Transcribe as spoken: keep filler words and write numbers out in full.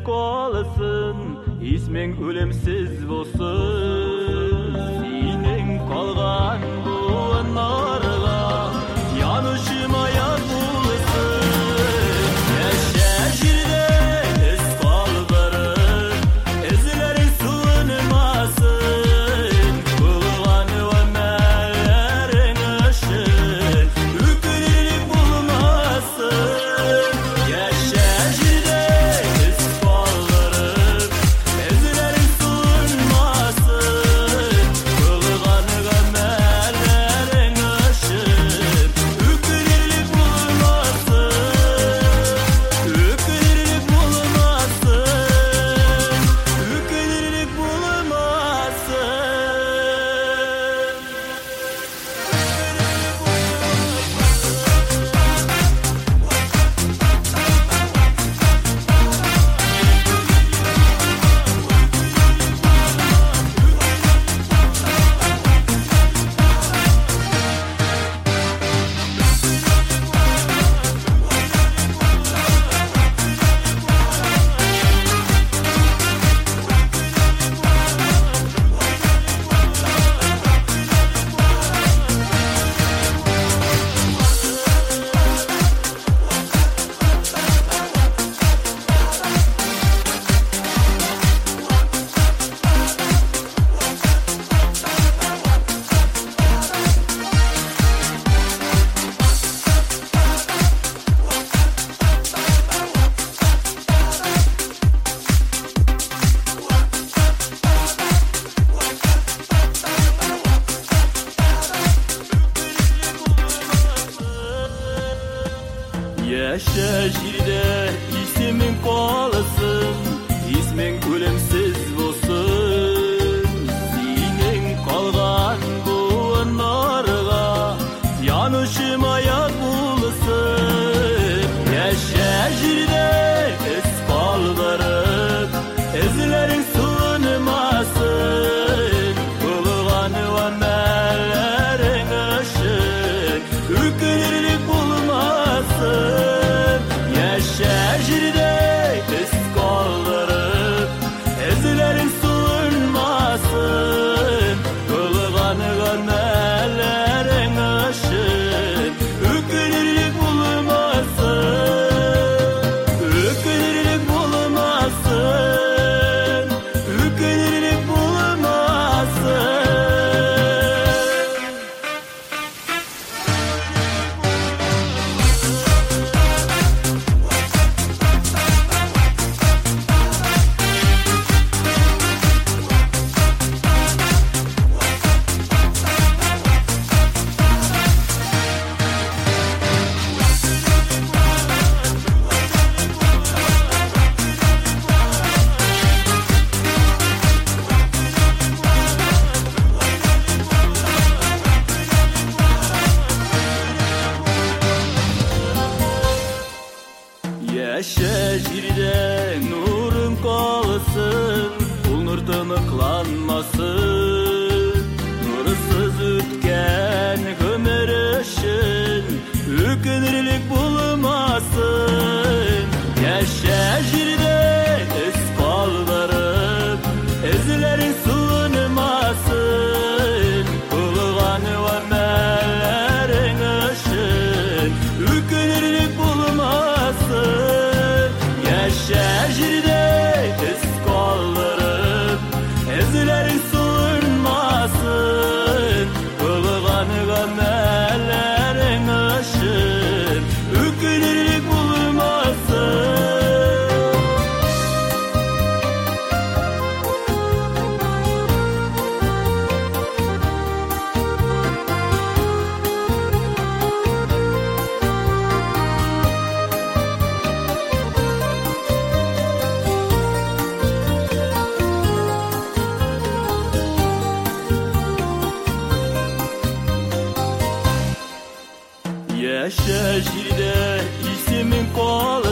калсын, исмең өлемсиз болсын. Сенең калган буыннарга янышым аяк булсын. Яша җирдә эз калдырып, эзләрең суынмасын. Булган өмәлләрең өчен үкенерлек булмасын. Яша җирдә эз калдырып, эзләрең суынмасын. Булган өмәлләрең өчен үкенерлек булмасын. Үкенерлек булмасын. Үкенерлек булмасын. Яша җирдә исемең калсын, исмең үлемсез булсын. Синең калган буыннарга янышым аяк булсын. Яша җирдә эз калдырып, эзләрең суынмасын. Булган өмәлләрең өчен үкенерлек булмасын. Яша җирдә эз калдырып, эзләрең суынмасын. Булган өмәлләрең өчен үкенерлек булмасын. Үкенерлек булмасын. Үкенерлек булмасын. Яша җирдә нурың калсын, ул нур тыныкланмасын. Нурсыз үткән гомер өчен үкенерлек булмасын. Яша җирдә эз калдырып, эзләрең суынмасын. Булган өмәлләрең өчен үкенерлек булмасын. Яша җирдә эз калдырып, эзләрең суынмасын. Булган өмәлләрең өчен үкенерлек булмасын. Яша җирдә исемең калсын.